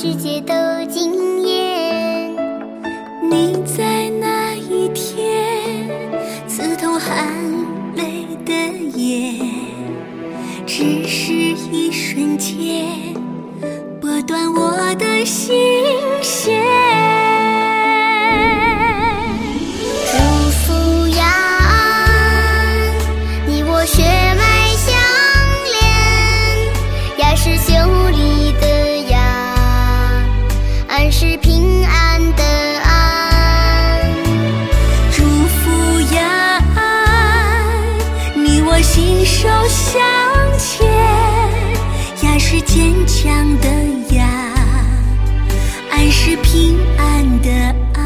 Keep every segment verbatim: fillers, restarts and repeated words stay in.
世界都惊艳。 你在那一天刺痛含泪的眼，只是一瞬间拨断我的心弦。 祝福呀安，你我血脉相连，呀是修理的呀，安是平安的安。 祝福呀安，你我心手相牵，呀是坚强的呀，安是平安的安。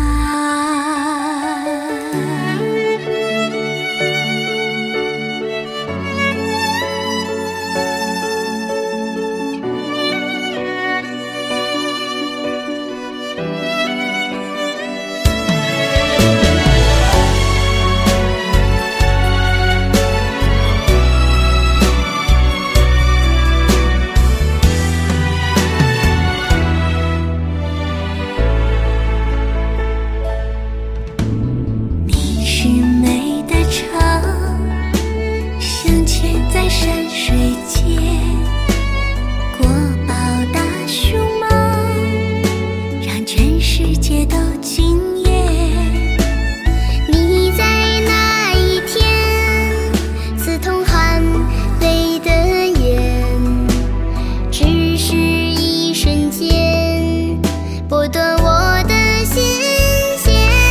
在山水间国宝大熊猫，让全世界都惊艳。 你在那一天刺痛含泪的眼，只是一瞬间拨断我的心弦。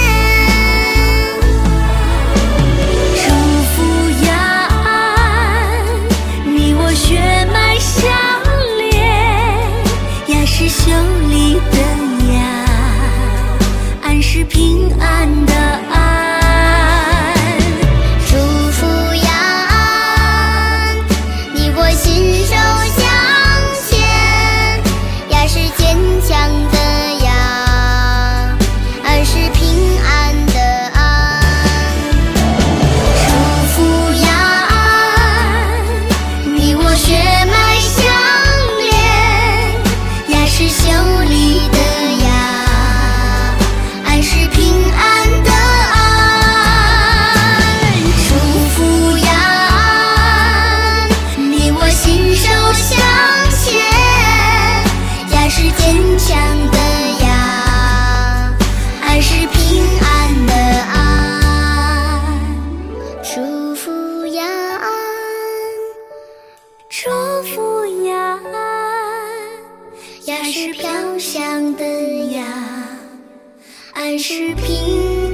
祝福呀血脉相连，呀是修理的呀，安是平安的安。 祝福呀安，你我心手相牵，呀是坚强的呀，安是平安的安。祝福呀血脉相连，呀是修理的呀，安是平安的安。祝福呀安，你我心手相牵，呀是坚强的呀，安是平安的安。祝福呀安， 祝福呀呀是飘香的呀，安是平